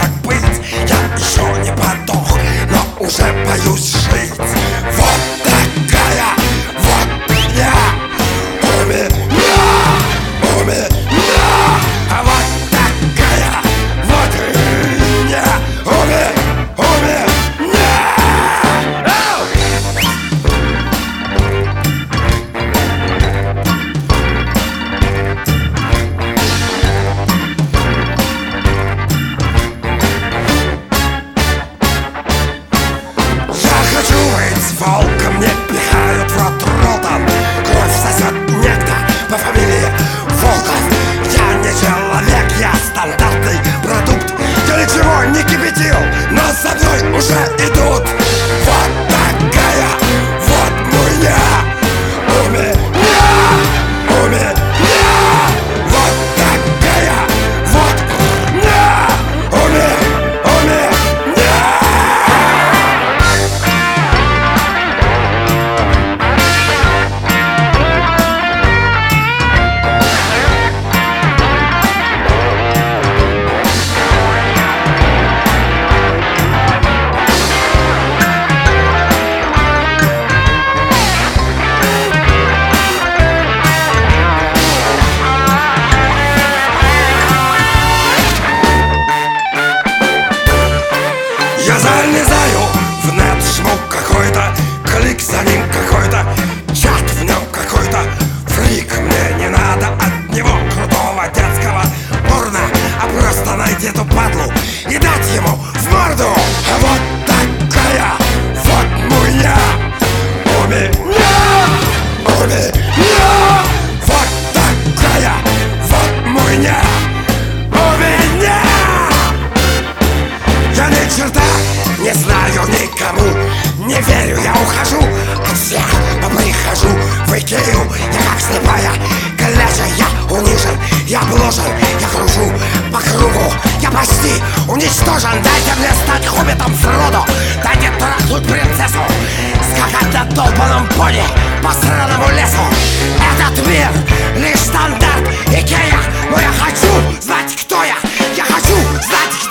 как быть. Я еще не подох, но уже боюсь жить. Вот такая вот я у меня, у меня. А вот такая вот я у меня, у меня. Волком мне пихают в рот ротом. Кровь сосет некто по фамилии Волков. Я не человек, я стандартный продукт. Я ничего не кипятил, но за мной уже идут. Вот такая вот меня у меня, у меня. Вот такая вот меня у меня, у меня. Я залезаю в нет, шмук какой-то, клик за ним какой-то, чат в нем какой-то, фрик. Мне не надо от него крутого детского порно, а просто найти эту падлу и дать ему в морду. А вот такая вот меня у меня, у меня. Вот такая вот меня у меня. Я ни черта не знаю никому, не верю, я ухожу от всех, прихожу в Икею. Я как слепая коллежа, я унижен, я обложен, я кружу по кругу, я почти уничтожен. Дайте мне стать хоббитом Фродо, дайте трахнуть принцессу, скакать на долбаном пони по сраному лесу. Этот мир лишь стандарт Икея, но я хочу знать, кто я хочу знать,